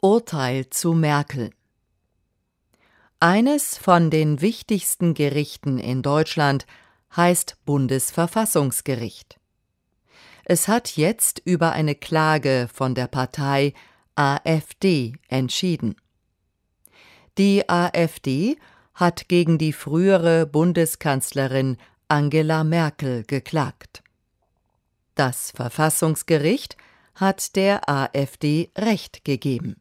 Urteil zu Merkel. Eines von den wichtigsten Gerichten in Deutschland heißt Bundesverfassungsgericht. Es hat jetzt über eine Klage von der Partei AfD entschieden. Die AfD hat gegen die frühere Bundeskanzlerin Angela Merkel geklagt. Das Verfassungsgericht hat der AfD Recht gegeben.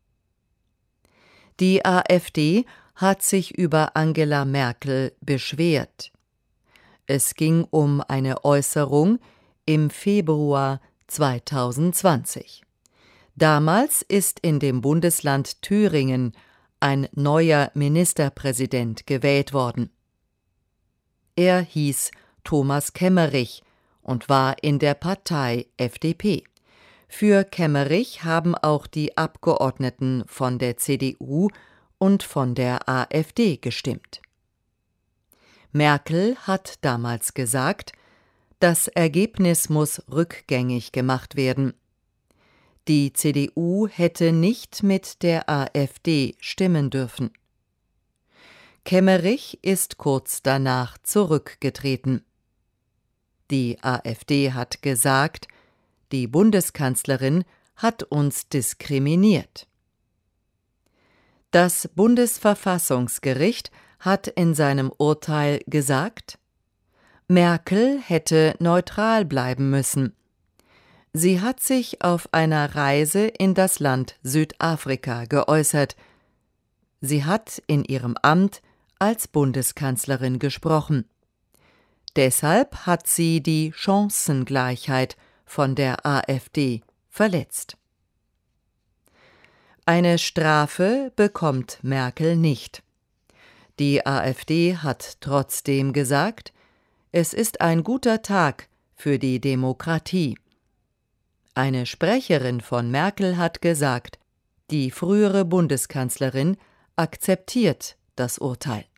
Die AfD hat sich über Angela Merkel beschwert. Es ging um eine Äußerung im Februar 2020. Damals ist in dem Bundesland Thüringen ein neuer Ministerpräsident gewählt worden. Er hieß Thomas Kemmerich und war in der Partei FDP. Für Kemmerich haben auch die Abgeordneten von der CDU und von der AfD gestimmt. Merkel hat damals gesagt, das Ergebnis muss rückgängig gemacht werden. Die CDU hätte nicht mit der AfD stimmen dürfen. Kemmerich ist kurz danach zurückgetreten. Die AfD hat gesagt, die Bundeskanzlerin hat uns diskriminiert. Das Bundesverfassungsgericht hat in seinem Urteil gesagt, Merkel hätte neutral bleiben müssen. Sie hat sich auf einer Reise in das Land Südafrika geäußert. Sie hat in ihrem Amt als Bundeskanzlerin gesprochen. Deshalb hat sie die Chancengleichheit von der AfD verletzt. Eine Strafe bekommt Merkel nicht. Die AfD hat trotzdem gesagt, es ist ein guter Tag für die Demokratie. Eine Sprecherin von Merkel hat gesagt, die frühere Bundeskanzlerin akzeptiert das Urteil.